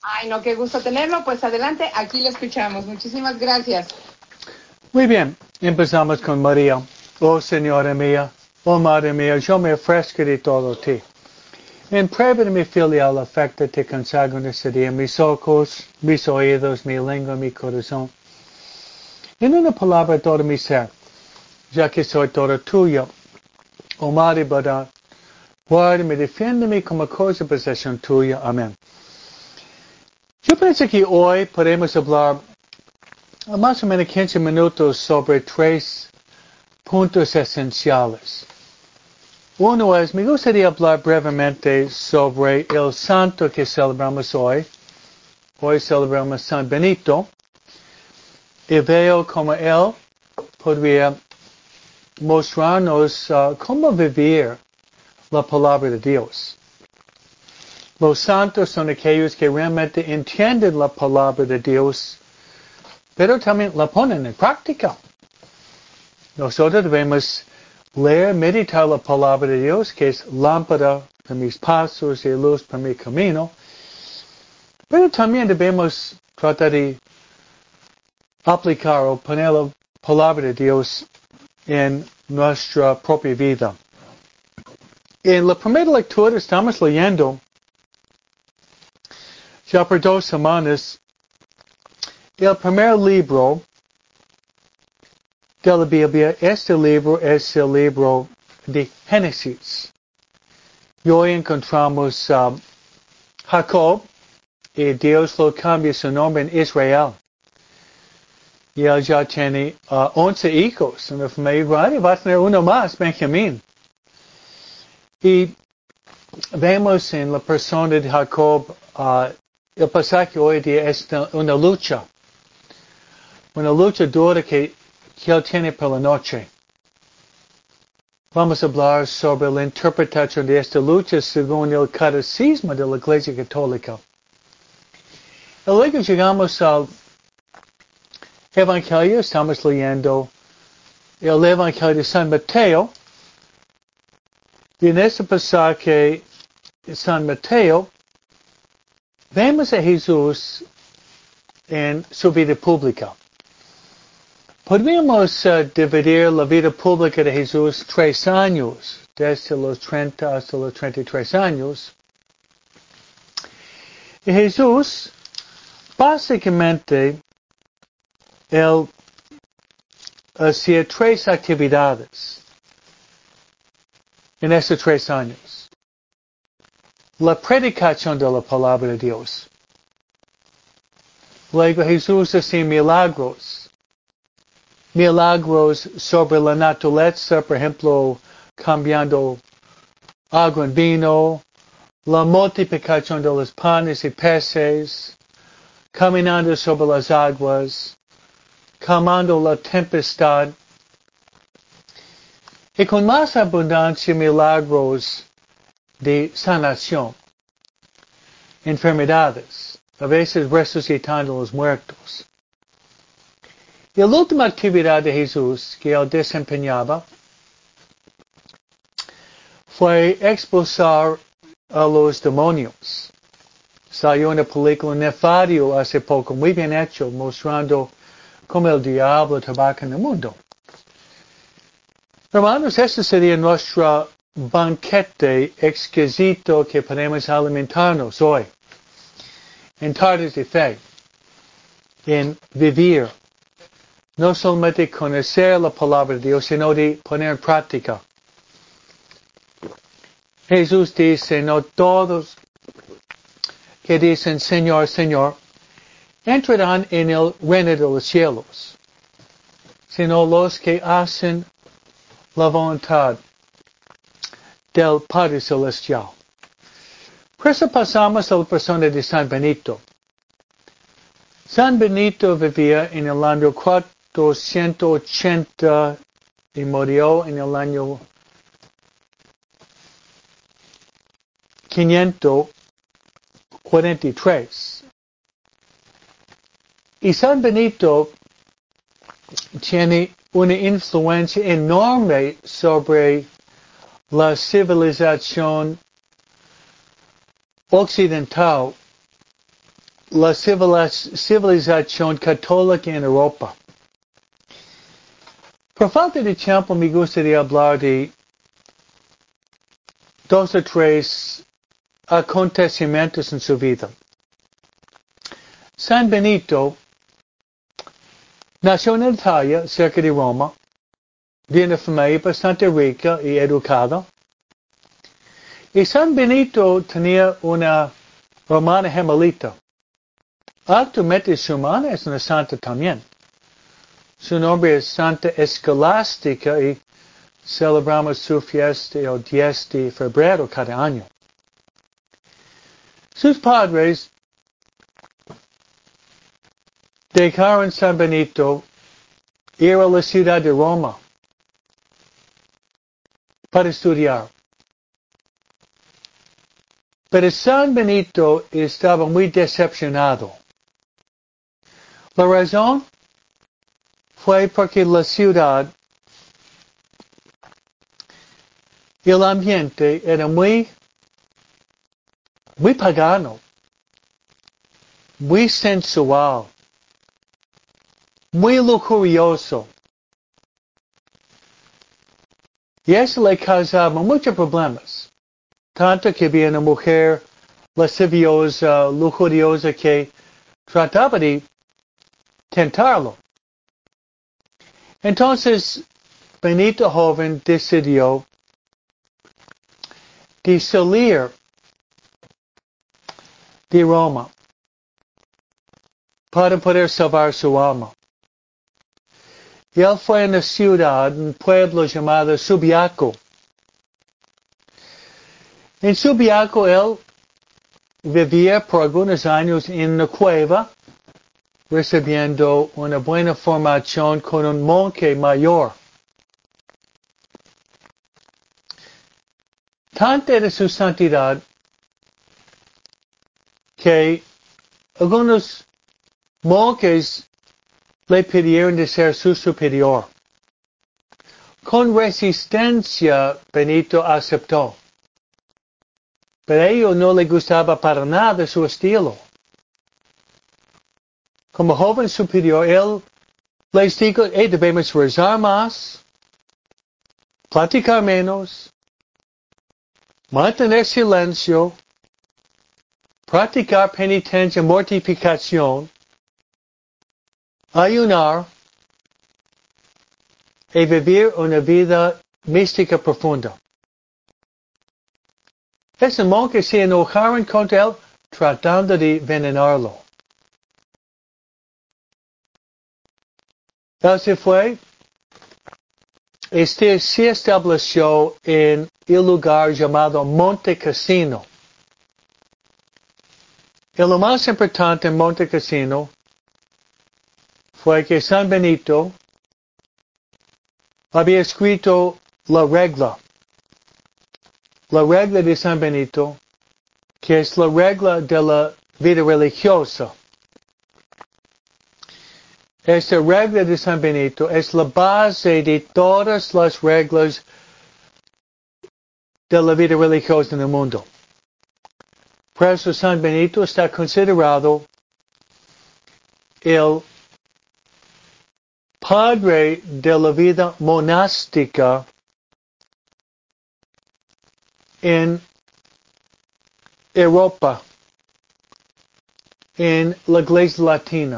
Ay, no, qué gusto tenerlo. Pues adelante, aquí lo escuchamos. Muchísimas gracias. Muy bien, empezamos con María. Oh Señora mía, oh Madre mía, yo me ofrezco de todo ti. En prueba de mi filial afecto te consagro en este día mis ojos, mis oídos, mi lengua, mi corazón. En una palabra todo mi ser, ya que soy todo tuyo. Oh Madre Bondad, guárdame, defiéndeme como cosa posesión tuya. Amén. Yo pienso que hoy podemos hablar más o menos 15 minutos sobre 3 puntos esenciales. Uno es, me gustaría hablar brevemente sobre el santo que celebramos hoy. Hoy celebramos San Benito. Y veo como él podría mostrarnos cómo vivir la palabra de Dios. Los santos son aquellos que realmente entienden la palabra de Dios, pero también la ponen en práctica. Nosotros debemos leer, meditar la palabra de Dios, que es lámpara para mis pasos y luz para mi camino. Pero también debemos tratar de aplicar o poner la palabra de Dios en nuestra propia vida. En la primera lectura estamos leyendo, ya por 2 semanas, el primer libro de la Biblia. Este libro es el libro de Génesis. Y hoy encontramos Jacob, y Dios lo cambia su nombre en Israel. Y él ya tiene 11 hijos, una familia grande, va a tener uno más, Benjamín. Y vemos en la persona de Jacob, el pasaje hoy día es una lucha dura que él tiene por la noche. Vamos a hablar sobre la interpretación de esta lucha según el catecismo de la Iglesia Católica. Y luego llegamos al Evangelio, estamos leyendo el Evangelio de San Mateo. Y en este pasaje de San Mateo, vemos a Jesús en su vida pública. Podríamos dividir la vida pública de Jesús 3 años, desde los 30 hasta los 33 años. Y Jesús, básicamente, él hacía 3 actividades en estos 3 años. La predicación de la palabra de Dios. Luego Jesús hacía milagros sobre la naturaleza, por ejemplo, cambiando agua en vino, la multiplicación de los panes y peces, caminando sobre las aguas, calmando la tempestad, y con más abundancia milagros de sanación, enfermedades, a veces resucitando a los muertos. Y la última actividad de Jesús que él desempeñaba fue expulsar a los demonios. Salió una película Nefario hace poco, muy bien hecho, mostrando cómo el diablo trabaja en el mundo. Hermanos, este sería nuestro banquete exquisito que podemos alimentarnos hoy, en tardes de fe, en vivir. No solamente conocer la palabra de Dios, sino de poner en práctica. Jesús dice, no todos que dicen Señor, Señor, entrarán en el reino de los cielos, sino los que hacen la voluntad del Padre Celestial. Por eso pasamos a la persona de San Benito. San Benito vivía en el año 480 y murió en el año 543. Y San Benito tiene una influencia enorme sobre la civilización occidental la civilización católica en Europa. Por falta de tiempo me gustaría hablar de 2 o 3 acontecimientos en su vida. San Benito nació en Italia, cerca de Roma, de una familia bastante rica y educada. Y San Benito tenía una hermana gemelita. Actualmente su hermana es una santa también. Su nombre es Santa Escolástica y celebramos su fiesta el 10 de febrero cada año. Sus padres dejaron San Benito ir a la ciudad de Roma para estudiar. Pero San Benito estaba muy decepcionado. La razón fue porque la ciudad y el ambiente era muy pagano, muy sensual, muy lujurioso. Y eso le causaba muchos problemas. Tanto que había una mujer lasciviosa, lujuriosa que trataba de tentarlo. Entonces, Benito joven decidió de salir de Roma para poder salvar su alma. Y él fue a una ciudad, un pueblo llamado Subiaco. En Subiaco él vivía por algunos años en una cueva, recibiendo una buena formación con un monje mayor. Tanta era su santidad que algunos monjes le pidieron de ser su superior. Con resistencia, Benito aceptó. Pero a ellos no le gustaba para nada su estilo. Como joven superior, él les dijo, debemos rezar más, platicar menos, mantener silencio, practicar penitencia, mortificación, ayunar y vivir una vida mística profunda. Ese monje se enojaron contra él tratando de envenenarlo. Él se fue y se estableció en el lugar llamado Monte Cassino. Y lo más importante en Monte Cassino fue que San Benito había escrito la regla de San Benito, que es la regla de la vida religiosa. Esta regla de San Benito es la base de todas las reglas de la vida religiosa en el mundo. Por eso San Benito está considerado el padre de la vida monástica en Europa, en la Iglesia Latina.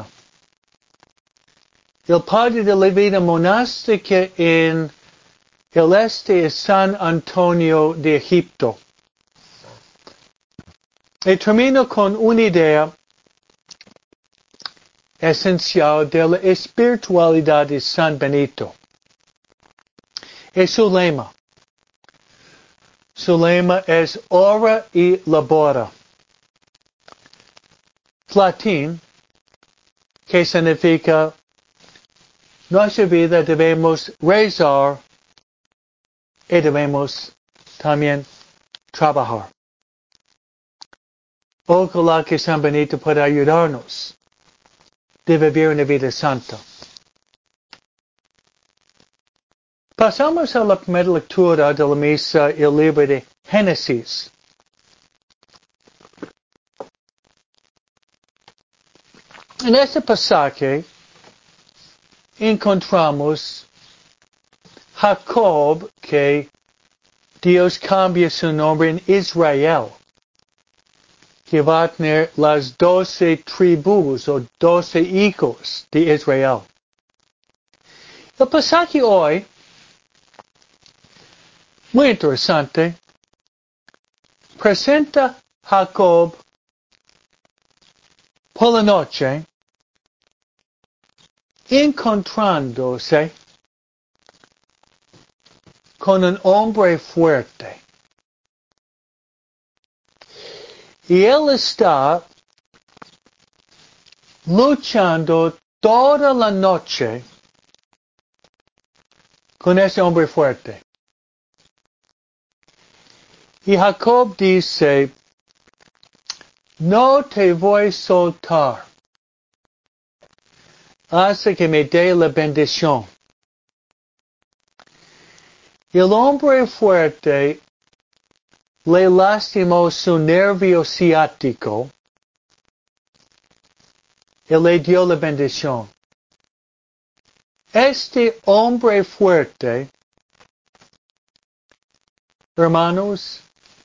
El padre de la vida monástica en el este es San Antonio de Egipto. Y termino con una idea esencial de la espiritualidad de San Benito. Es su lema. Su lema es ora y labora. Latín, que significa nuestra vida debemos rezar y debemos también trabajar. Ojalá que San Benito pueda ayudarnos de vivir una vida santa. Pasamos a la primera lectura de la misa, el libro de Génesis. En este pasaje encontramos Jacob, que Dios cambia su nombre en Israel, que va a tener las 12 tribus o 12 hijos de Israel. El pasaje hoy, muy interesante, presenta a Jacob por la noche encontrándose con un hombre fuerte. Y él está luchando toda la noche con ese hombre fuerte. Y Jacob dice, no te voy a soltar hasta que me dé la bendición. Y el hombre fuerte le lastimó su nervio ciático y le dio la bendición. Este hombre fuerte, hermanos,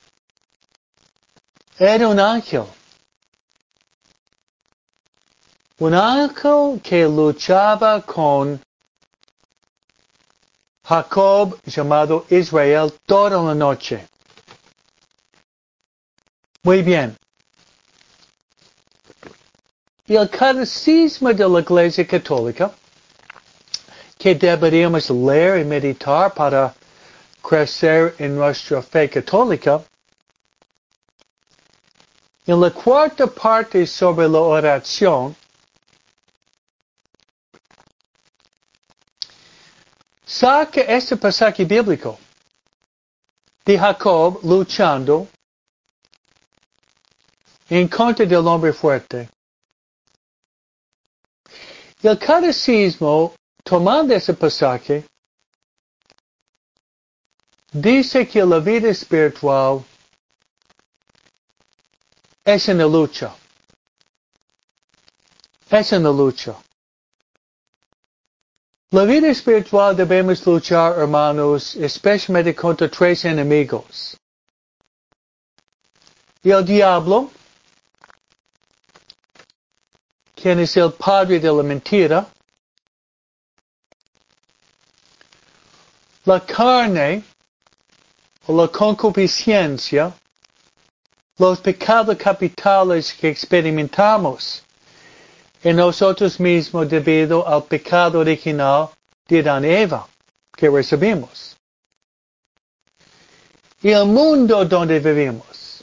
era un ángel. Un ángel que luchaba con Jacob, llamado Israel, toda la noche. Muy bien. Y el catecismo de la Iglesia Católica, que deberíamos leer y meditar para crecer en nuestra fe católica, en la cuarta parte sobre la oración, saca este pasaje bíblico de Jacob luchando en contra del hombre fuerte. Y el catecismo, tomando ese pasaje, dice que la vida espiritual es una lucha. Es una lucha. La vida espiritual debemos luchar, hermanos, especialmente contra tres enemigos. Y el diablo, quien es el padre de la mentira, la carne o la concupiscencia, los pecados capitales que experimentamos en nosotros mismos debido al pecado original de Adán y Eva que recibimos. Y el mundo donde vivimos.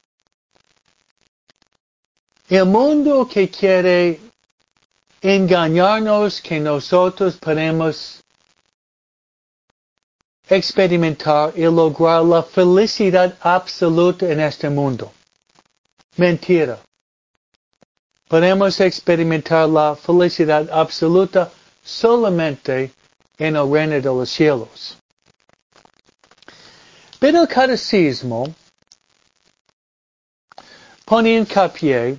El mundo que quiere engañarnos que nosotros podemos experimentar y lograr la felicidad absoluta en este mundo. Mentira. Podemos experimentar la felicidad absoluta solamente en el reino de los cielos. Pero el catecismo pone hincapié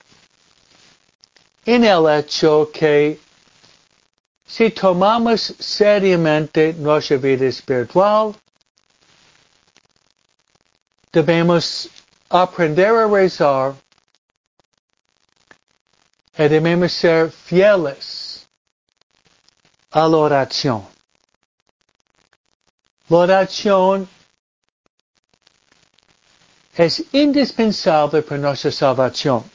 en el hecho que si tomamos seriamente nuestra vida espiritual, debemos aprender a rezar y debemos ser fieles a la oración. La oración es indispensable para nuestra salvación.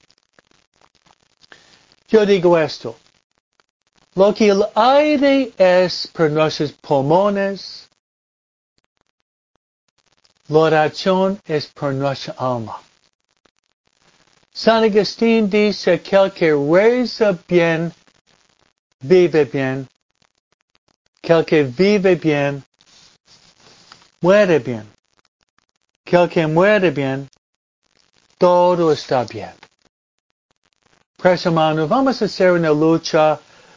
Yo digo esto. Lo que el aire es para nuestros pulmones, la oración es para nuestra alma. San Agustín dice que el que reza bien, vive bien. Que el que vive bien, muere bien. Que el que muere bien, todo está bien. Pues hermanos, vamos a hacer una lucha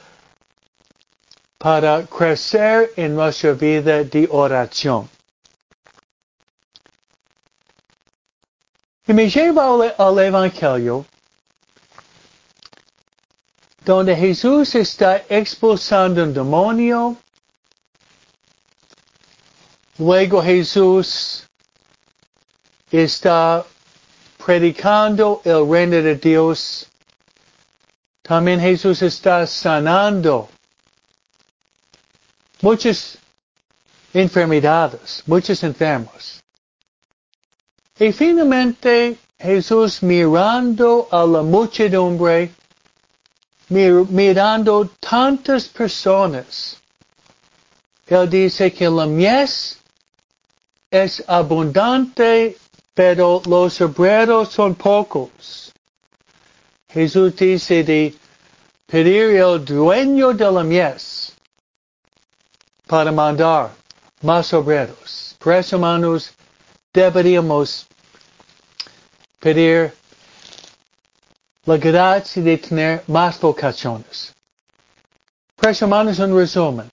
para crecer en nuestra vida de oración. Y me lleva al Evangelio donde Jesús está expulsando un demonio. Luego Jesús está predicando el reino de Dios. También Jesús está sanando muchas enfermedades, muchos enfermos. Y finalmente Jesús mirando a la muchedumbre, mirando tantas personas, Él dice que la mies es abundante, pero los obreros son pocos. Jesús dice de pedir al dueño de la mies para mandar más obreros. Por eso, hermanos, deberíamos pedir la gracia de tener más vocaciones. Por eso, hermanos, un resumen.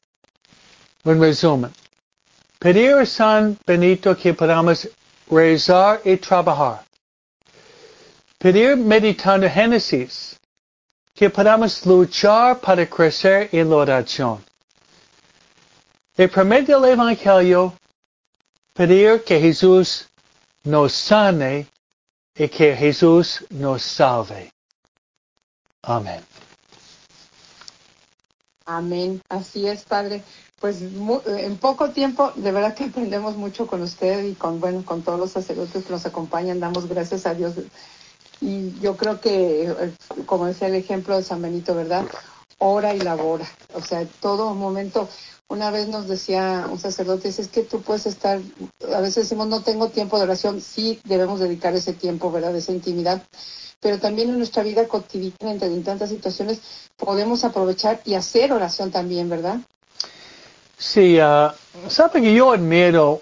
Pedir a San Benito que podamos rezar y trabajar. Pedir meditando Génesis que podamos luchar para crecer en la oración. Y por medio del Evangelio, pedir que Jesús nos sane y que Jesús nos salve. Amén. Amén. Así es, Padre. Pues en poco tiempo, de verdad que aprendemos mucho con usted y con todos los sacerdotes que nos acompañan. Damos gracias a Dios. Y yo creo que, como decía el ejemplo de San Benito, ¿verdad? Ora y labora. O sea, todo momento. Una vez nos decía un sacerdote, es que tú puedes estar, a veces decimos no tengo tiempo de oración. Sí, debemos dedicar ese tiempo, ¿verdad? Esa intimidad. Pero también en nuestra vida cotidiana, en tantas situaciones, podemos aprovechar y hacer oración también, ¿verdad? Sí, sabe que yo admiro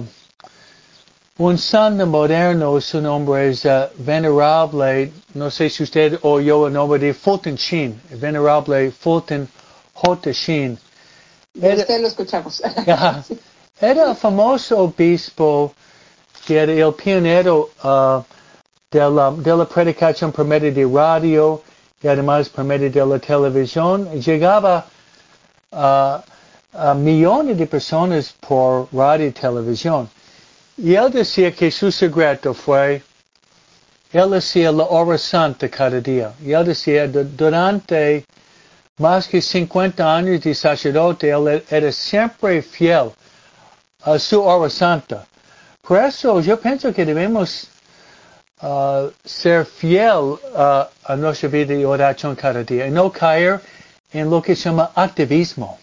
un santo moderno, su nombre es Venerable, no sé si usted oyó el nombre de Fulton Sheen, Venerable Fulton J. Sheen. De usted lo escuchamos. Era el famoso obispo que era el pionero de la predicación por medio de radio y además por medio de la televisión. Llegaba a millones de personas por radio y televisión. Y él decía que su secreto fue, él hacía la hora santa cada día. Y él decía, durante más que 50 años de sacerdote, él era siempre fiel a su hora santa. Por eso yo pienso que debemos ser fiel a nuestra vida de oración cada día y no caer en lo que se llama activismo.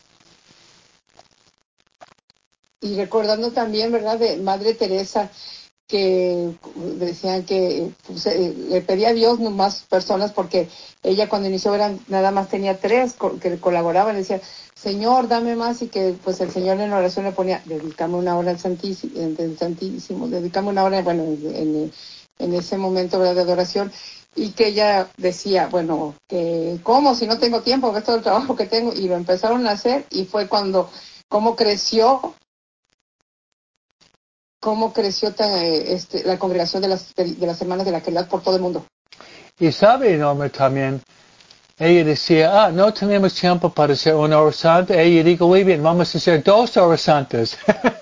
Y recordando también, ¿verdad?, de Madre Teresa, que decían que le pedía a Dios más personas porque ella cuando inició nada más tenía 3 que le colaboraban, decía, Señor, dame más, y que pues el Señor en oración le ponía, dedícame una hora al Santísimo, dedícame una hora, bueno, en ese momento, ¿verdad?, de adoración, y que ella decía, bueno, que ¿cómo? Si no tengo tiempo, ves todo el trabajo que tengo, y lo empezaron a hacer, y fue cuando, cómo creció la congregación de las hermanas de la caridad por todo el mundo. Y sabe, Norma, también, ella decía, no tenemos tiempo para hacer una hora santa. Ella dijo, muy bien, vamos a hacer 2 horas santas.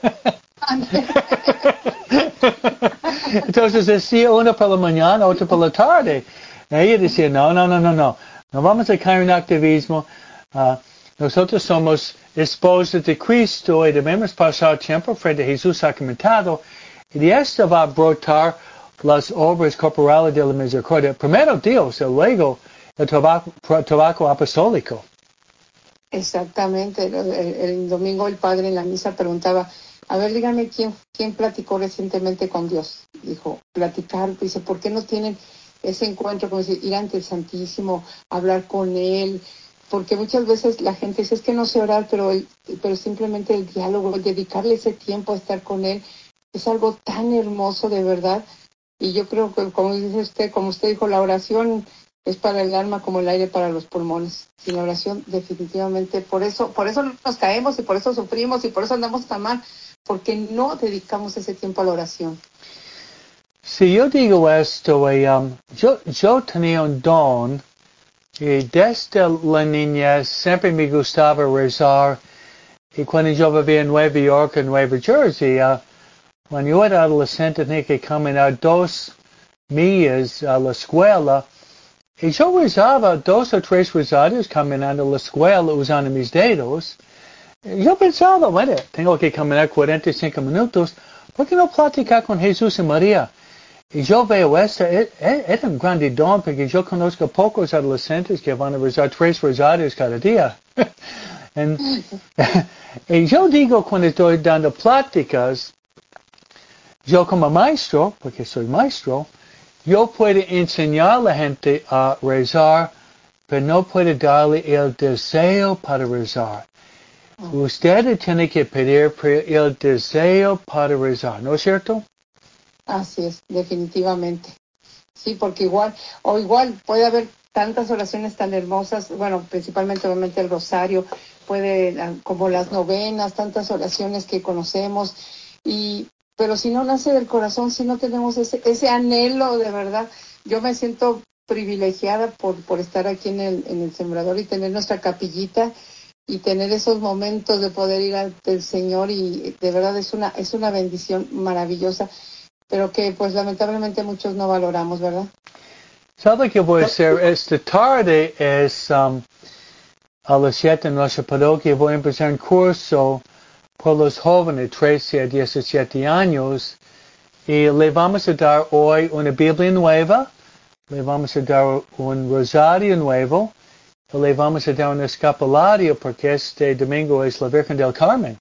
Entonces decía una por la mañana, otra por la tarde. Ella decía, no vamos a caer en activismo. Nosotros somos esposos de Cristo y debemos pasar tiempo frente a Jesús sacramentado. Y de esto va a brotar las obras corporales de la misericordia. Primero Dios, y luego el trabajo apostólico. Exactamente. El domingo el padre en la misa preguntaba, a ver, dígame quién platicó recientemente con Dios. Dijo, platicar, dice, ¿por qué no tienen ese encuentro, como decir, ir ante el Santísimo, hablar con Él? Porque muchas veces la gente dice, es que no sé orar, pero simplemente el diálogo, el dedicarle ese tiempo a estar con Él, es algo tan hermoso de verdad. Y yo creo que, como dice usted, como usted dijo, la oración es para el alma como el aire para los pulmones. Sin la oración, definitivamente, por eso nos caemos y por eso sufrimos y por eso andamos tan mal, porque no dedicamos ese tiempo a la oración. Si yo digo esto, yo tenía un don Y desde la niñez siempre me gustaba rezar. Y cuando yo vivía en Nueva York, en Nueva Jersey, cuando yo era adolescente tenía que caminar 2 millas a la escuela. Y yo rezaba 2 o 3 rosarios caminando a la escuela usando mis dedos. Y yo pensaba, bueno, tengo que caminar 45 minutos. ¿Por qué no platicar con Jesús y María? Y yo veo esto, es un grande don porque yo conozco pocos adolescentes que van a rezar 3 rosarios cada día. Y yo digo cuando estoy dando pláticas, yo como maestro, porque soy maestro, yo puedo enseñar a la gente a rezar, pero no puedo darle el deseo para rezar. Usted tiene que pedir el deseo para rezar, ¿no es cierto? Así es, definitivamente. Sí, porque igual puede haber tantas oraciones tan hermosas, bueno, principalmente obviamente el rosario, como las novenas, tantas oraciones que conocemos, pero si no nace del corazón, si no tenemos ese anhelo de verdad, yo me siento privilegiada por estar aquí en el Sembrador y tener nuestra capillita y tener esos momentos de poder ir ante el Señor, y de verdad es una bendición maravillosa, pero que pues lamentablemente muchos no valoramos, ¿verdad? ¿Sabe qué voy a hacer? Esta tarde a las 7 en nuestra parroquia voy a empezar un curso por los jóvenes 13 a 17 años y le vamos a dar hoy una Biblia nueva, le vamos a dar un rosario nuevo y le vamos a dar un escapulario porque este domingo es la Virgen del Carmen.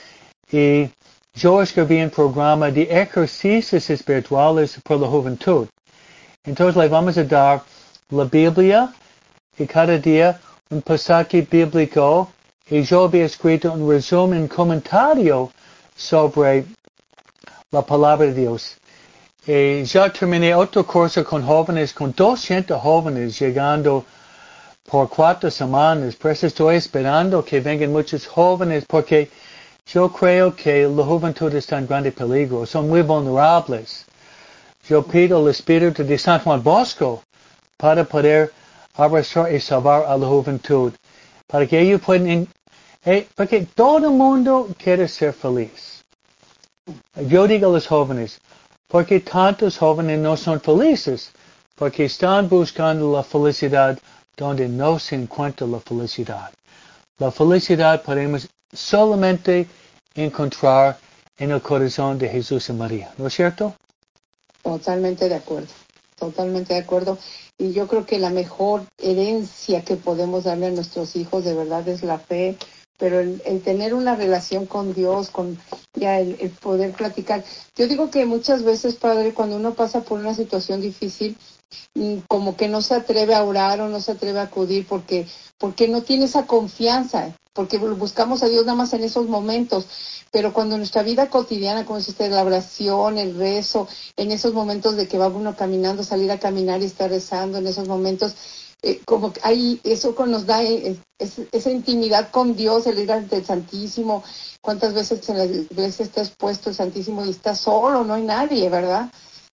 Y yo escribí un programa de ejercicios espirituales por la juventud. Entonces le vamos a dar la Biblia y cada día un pasaje bíblico y yo había escrito un resumen, un comentario sobre la palabra de Dios. Y ya terminé otro curso con jóvenes, con 200 jóvenes llegando por 4 semanas. Por eso estoy esperando que vengan muchos jóvenes porque yo creo que la juventud está en grande peligro, son muy vulnerables. Yo pido al Espíritu de San Juan Bosco para poder abrazar y salvar a la juventud, para que ellos puedan, porque todo el mundo quiere ser feliz. Yo digo a los jóvenes, porque tantos jóvenes no son felices, porque están buscando la felicidad donde no se encuentra la felicidad. La felicidad podemos solamente encontrar en el corazón de Jesús y María, ¿no es cierto? Totalmente de acuerdo, totalmente de acuerdo. Y yo creo que la mejor herencia que podemos darle a nuestros hijos de verdad es la fe, pero el tener una relación con Dios, con ya el poder platicar. Yo digo que muchas veces, Padre, cuando uno pasa por una situación difícil, como que no se atreve a orar o no se atreve a acudir porque no tiene esa confianza, porque buscamos a Dios nada más en esos momentos, pero cuando en nuestra vida cotidiana, como dice usted, la oración, el rezo, en esos momentos de que va uno caminando, salir a caminar y estar rezando, en esos momentos, como que ahí eso nos da esa intimidad con Dios, el ir ante el Santísimo. ¿Cuántas veces en la iglesia está expuesto el Santísimo y está solo, no hay nadie, verdad?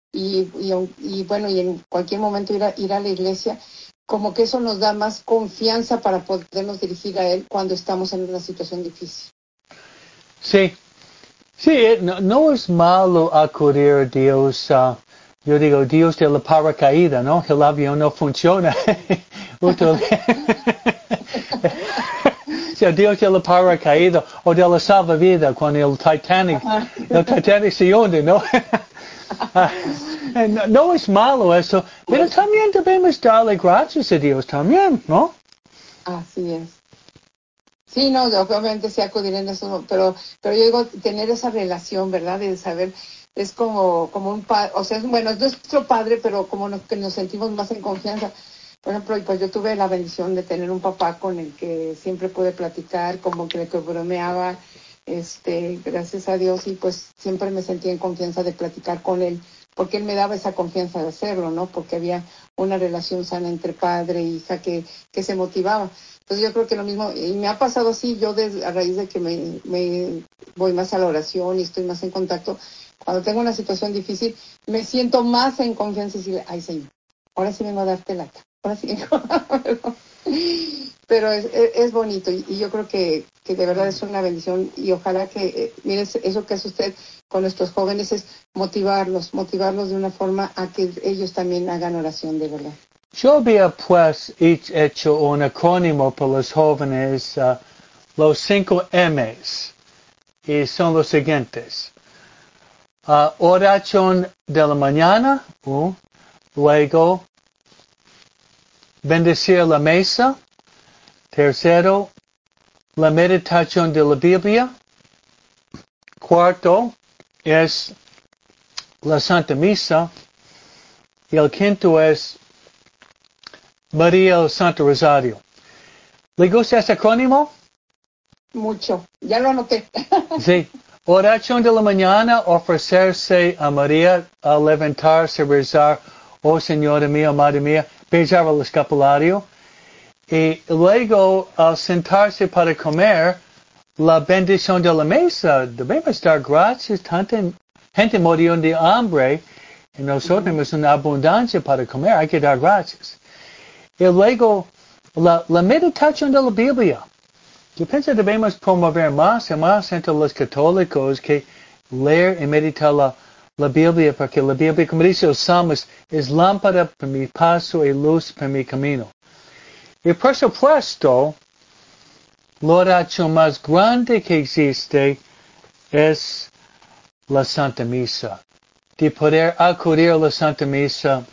Y bueno, y en cualquier momento ir a la iglesia, como que eso nos da más confianza para podernos dirigir a Él cuando estamos en una situación difícil. Sí, no es malo acudir a Dios. Yo digo, Dios de la paracaída, ¿no? El avión no funciona. Sí, Dios de la paracaída o de la salvavidas cuando el Titanic se hunde, ¿no? No es malo eso, pero también debemos darle gracias a Dios también, ¿no? Así es. Sí, no, obviamente sí acudir en eso, pero yo digo, tener esa relación, ¿verdad? De saber, es como un padre, o sea, bueno, es nuestro padre, pero como que nos sentimos más en confianza. Por ejemplo, pues yo tuve la bendición de tener un papá con el que siempre pude platicar, como que bromeaba, gracias a Dios, y pues siempre me sentía en confianza de platicar con él, porque él me daba esa confianza de hacerlo, ¿no? Porque había una relación sana entre padre e hija que se motivaba. Entonces yo creo que lo mismo, y me ha pasado así, yo a raíz de que me voy más a la oración y estoy más en contacto, cuando tengo una situación difícil, me siento más en confianza y decirle, ay Señor, ahora sí vengo a darte lata. ahora sí, pero es bonito y yo creo que de verdad es una bendición y ojalá que, mire, eso que hace usted con nuestros jóvenes es motivarlos de una forma a que ellos también hagan oración de verdad. Yo había pues hecho un acrónimo para los jóvenes, los 5 M's, y son los siguientes. Oración de la mañana, luego bendecir la mesa, tercero, la meditación de la Biblia, cuarto es la Santa Misa, y el quinto es María el Santo Rosario. ¿Le gusta este acrónimo? Mucho, ya lo anoté. Sí. Oración de la mañana, ofrecerse a María al levantarse, rezar, oh Señora mía, Madre mía, besar el escapulario. Y luego, al sentarse para comer, la bendición de la mesa. Debemos dar gracias. Tanta gente murió de hambre y nosotros tenemos una abundancia para comer. Hay que dar gracias. Y luego, la meditación de la Biblia. Yo pienso que debemos promover más y más entre los católicos que leer y meditar la Biblia, porque la Biblia, como dice el Salmo, es lámpara para mi paso y luz para mi camino. Y por supuesto, la oración más grande que existe es la Santa Misa. De poder acudir a la Santa Misa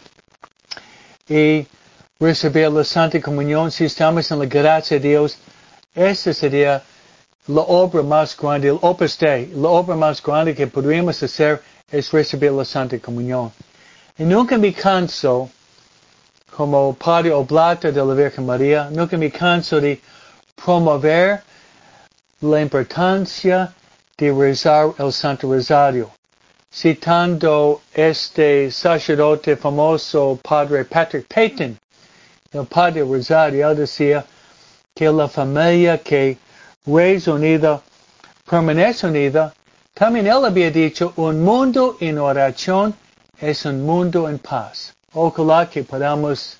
y recibir la Santa Comunión, si estamos en la gracia de Dios, esa sería la obra más grande, el Opus Dei, la obra más grande que podríamos hacer es recibir la Santa Comunión. Y nunca me canso, como Padre Oblata de la Virgen María, nunca me canso de promover la importancia de rezar el Santo Rosario. Citando este sacerdote famoso, Padre Patrick Peyton, el Padre Rosario, él decía que la familia que reza unida permanece unida. También él había dicho, un mundo en oración es un mundo en paz. Ojalá que podamos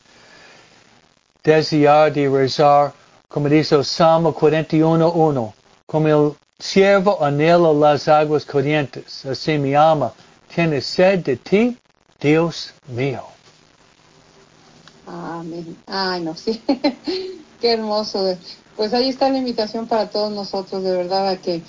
desear de rezar, como dice el Salmo 41:1, como el siervo anhela las aguas corrientes, así mi alma tiene sed de ti, Dios mío. Amén. Ay, no, sí. Qué hermoso. Pues ahí está la invitación para todos nosotros, de verdad, a que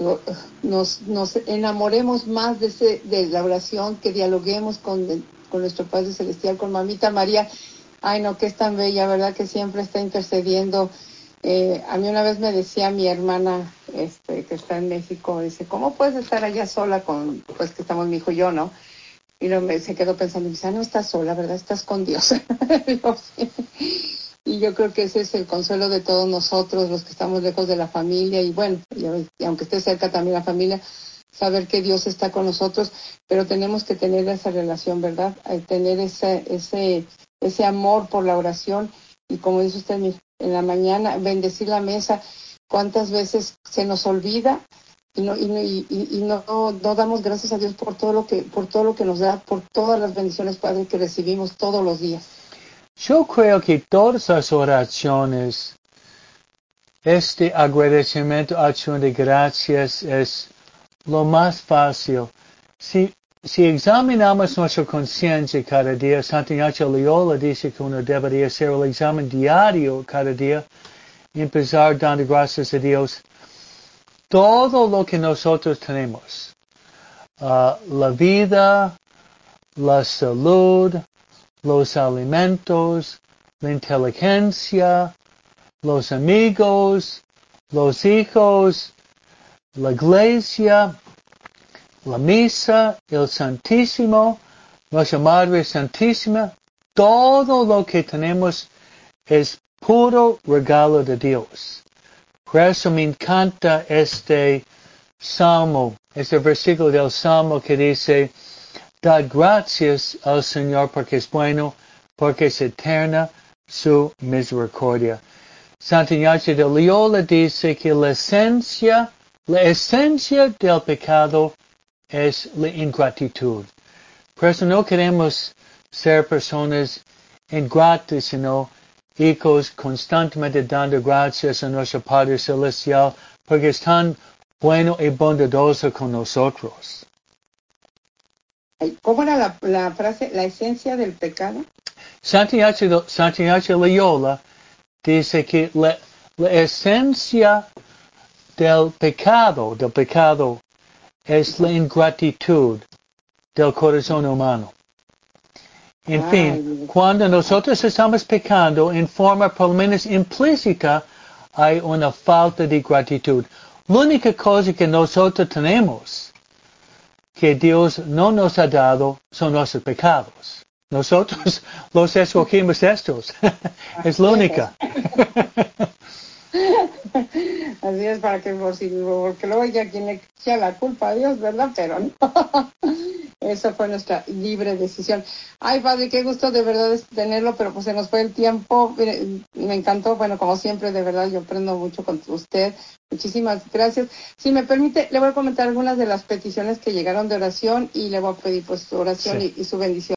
nos enamoremos más de la oración, que dialoguemos con nuestro Padre Celestial, con Mamita María. Ay, no, que es tan bella, ¿verdad? Que siempre está intercediendo. A mí una vez me decía mi hermana, que está en México, dice, ¿cómo puedes estar allá sola pues que estamos mi hijo y yo, ¿no? Y se quedó pensando, dice, no estás sola, ¿verdad? Estás con Dios. Digo, sí. Y yo creo que ese es el consuelo de todos nosotros, los que estamos lejos de la familia, y bueno, y aunque esté cerca también la familia, saber que Dios está con nosotros, pero tenemos que tener esa relación, ¿verdad? Tener ese amor por la oración, y como dice usted, en la mañana, bendecir la mesa. ¿Cuántas veces se nos olvida? Y no damos gracias a Dios por todo lo que nos da, por todas las bendiciones, Padre, que recibimos todos los días. Yo creo que todas las oraciones, este agradecimiento, acción de gracias es lo más fácil. Si examinamos nuestra conciencia cada día, Santa Ignacio Loyola dice que uno debería hacer el examen diario cada día y empezar dando gracias a Dios. Todo lo que nosotros tenemos, la vida, la salud, los alimentos, la inteligencia, los amigos, los hijos, la iglesia, la misa, el Santísimo, nuestra Madre Santísima, todo lo que tenemos es puro regalo de Dios. Por eso me encanta este salmo, este versículo del salmo que dice, dad gracias al Señor porque es bueno, porque es eterna su misericordia. Santa Ignacio de Loyola dice que la esencia del pecado es la ingratitud. Por eso no queremos ser personas ingratos, sino hijos constantemente dando gracias a nuestro Padre Celestial porque es tan bueno y bondadoso con nosotros. ¿Cómo era la frase? ¿La esencia del pecado? Santiago Loyola dice que la esencia del pecado es la ingratitud del corazón humano. En fin, cuando nosotros estamos pecando en forma por lo menos implícita, hay una falta de gratitud. La única cosa que nosotros tenemos que Dios no nos ha dado son nuestros pecados. Nosotros los escogimos estos. Es la única. Así es, para que porque luego ya quien le echa la culpa a Dios, ¿verdad? Pero no. Esa fue nuestra libre decisión. Ay, padre, qué gusto de verdad tenerlo, pero pues se nos fue el tiempo. Me encantó, bueno, como siempre, de verdad, yo aprendo mucho con usted. Muchísimas gracias. Si me permite, le voy a comentar algunas de las peticiones que llegaron de oración y le voy a pedir pues su oración Sí. y su bendición.